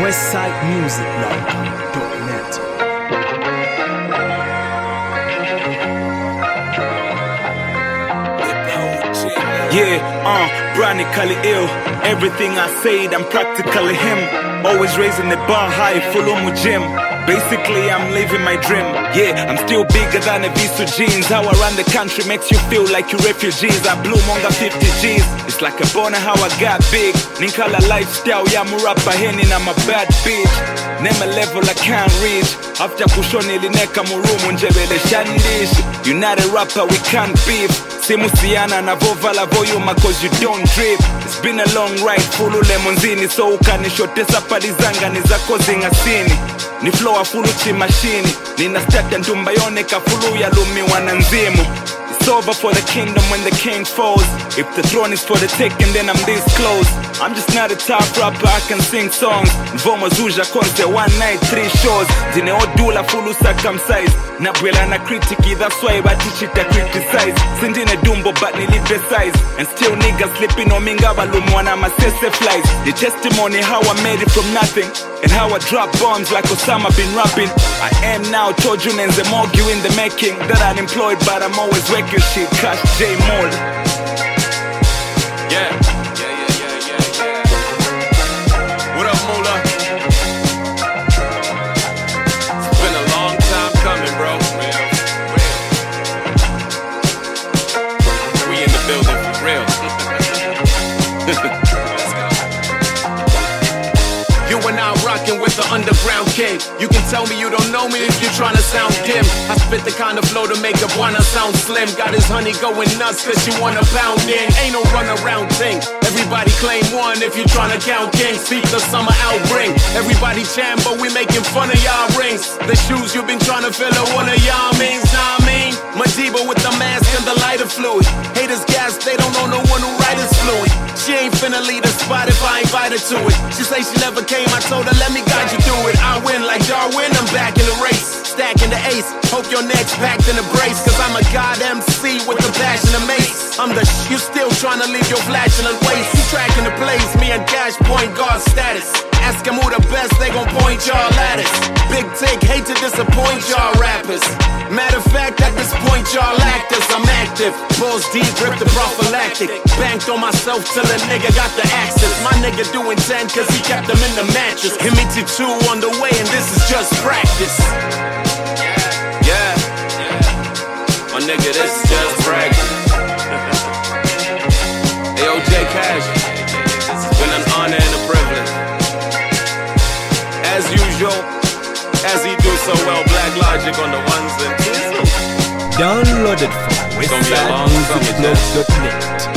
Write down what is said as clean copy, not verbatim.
westsidemusicblog.net. Chronically ill. Everything I said, I'm practically him. Always raising the bar high, full on gym. Basically, I'm living my dream. Yeah, I'm still bigger than a Visu jeans. How I run the country makes you feel like you refugees. I blew monga 50 G's. It's like a bonnet how I got big. Ninkala lifestyle, yeah, murapa henny, I'm a bad bitch. Name a level I can't reach. After kushoni lineka murumu njebele shandish. You're not a rapper, we can't beef. Simusiana na vovala voyuma cause you don't drip. It's been a long ride, fulu lemonzini. So ukanishotesa palizanga nizako zingasini. Ni flow fulu chimashini. Nina stata ndumba yoneka fulu ya lumi wananzimu. It's over for the kingdom when the king falls. If the throne is for the taking, then I'm this close. I'm just not a top rapper, I can sing songs. Nvoma zuja konse, one night, 3 shows. Zine odula fulu circumcised. Nabwela na kritiki, that's why batichita criticize. Sindine dumbo but nilipe size. And still niggas slipping on minga balumwana masese flies. The testimony how I made it from nothing. And how I drop bombs like Osama been rapping. I am now told you Nenze Mogi in the making. That unemployed but I'm always working shit. Cash J Mold. Yeah. What up, Moolah? It's been a long time coming, bro. We in the building for real. You and I rockin' with the underground king. You can tell me you don't know me if you're tryna sound dim. I spit the kind of flow to make a wanna sound slim. Got his honey going nuts cause she wanna pound in. Ain't no run around thing. Everybody claim one if you're tryna count kings. Speak the summer out ring. Everybody chant but we making fun of y'all rings. The shoes you've been tryna fill are one of y'all means, nah I mean. Madiba with the mask and the lighter fluid. Haters gas, they don't know no one who write is fluid. She ain't finna lead a spot if I invite her to it. She say she never came, I told her let me guide you through it. I win like Darwin, I'm back in the race. Stacking the ace, hope your neck's packed in a brace. Cause I'm a god MC with the passion of mace. I'm the you still trying to leave your flatulent waist. You tracking the place, me and Cash point guard status. Ask them who the best, they gon' point y'all at us. Big take, hate to disappoint y'all rappers. Matter of fact, at this point y'all actors, I'm active. Balls deep, rip the prophylactic. Banked on myself till a nigga got the access. My nigga doing 10 cause he kept them in the mattress. Hit me to 2 on the way and this is just practice. Yeah. My nigga, this is just practice. Hey, OJ Cash, it's been an honor and a privilege. As usual, as he do so well, Black Logic on the ones and twos. Downloaded from westsidemusicblog.net.